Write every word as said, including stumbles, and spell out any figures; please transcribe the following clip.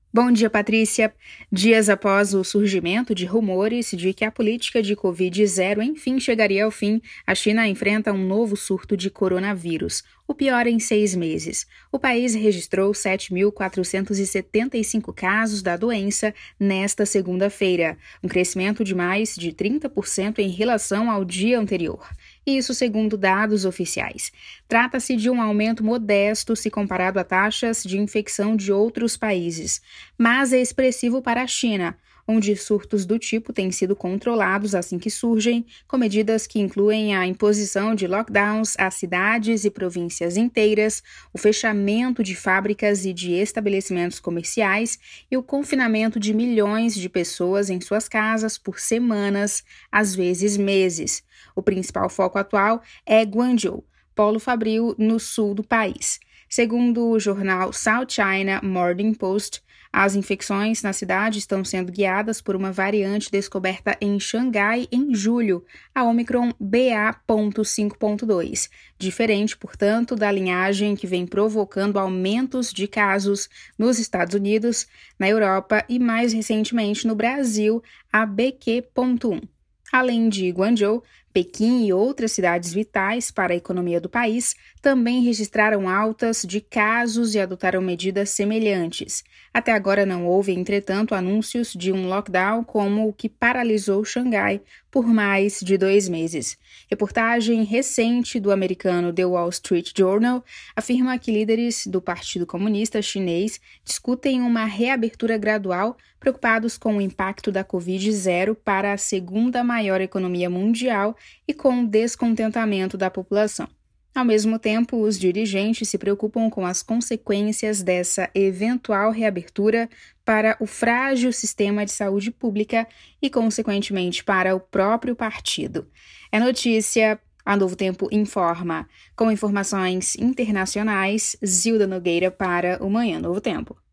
Bom dia, Patrícia. Dias após o surgimento de rumores de que a política de covid zero enfim chegaria ao fim, a China enfrenta um novo surto de coronavírus, o pior em seis meses. O país registrou sete mil quatrocentos e setenta e cinco casos da doença nesta segunda-feira, um crescimento de mais de trinta por cento em relação ao dia anterior. Isso segundo dados oficiais. Trata-se de um aumento modesto se comparado a taxas de infecção de outros países, mas é expressivo para a China, onde surtos do tipo têm sido controlados assim que surgem, com medidas que incluem a imposição de lockdowns a cidades e províncias inteiras, o fechamento de fábricas e de estabelecimentos comerciais e o confinamento de milhões de pessoas em suas casas por semanas, às vezes meses. O principal foco atual é Guangzhou, polo fabril no sul do país. Segundo o jornal South China Morning Post, as infecções na cidade estão sendo guiadas por uma variante descoberta em Xangai em julho, a Omicron B A ponto cinco ponto dois, diferente, portanto, da linhagem que vem provocando aumentos de casos nos Estados Unidos, na Europa e, mais recentemente, no Brasil, a B Q ponto um. Além de Guangzhou, Pequim e outras cidades vitais para a economia do país também registraram altas de casos e adotaram medidas semelhantes. Até agora não houve, entretanto, anúncios de um lockdown como o que paralisou Xangai por mais de dois meses. Reportagem recente do americano The Wall Street Journal afirma que líderes do Partido Comunista Chinês discutem uma reabertura gradual, preocupados com o impacto da covid zero para a segunda maior economia mundial e com o descontentamento da população. Ao mesmo tempo, os dirigentes se preocupam com as consequências dessa eventual reabertura para o frágil sistema de saúde pública e, consequentemente, para o próprio partido. É notícia, a Novo Tempo informa. Com informações internacionais, Zilda Nogueira para o Manhã Novo Tempo.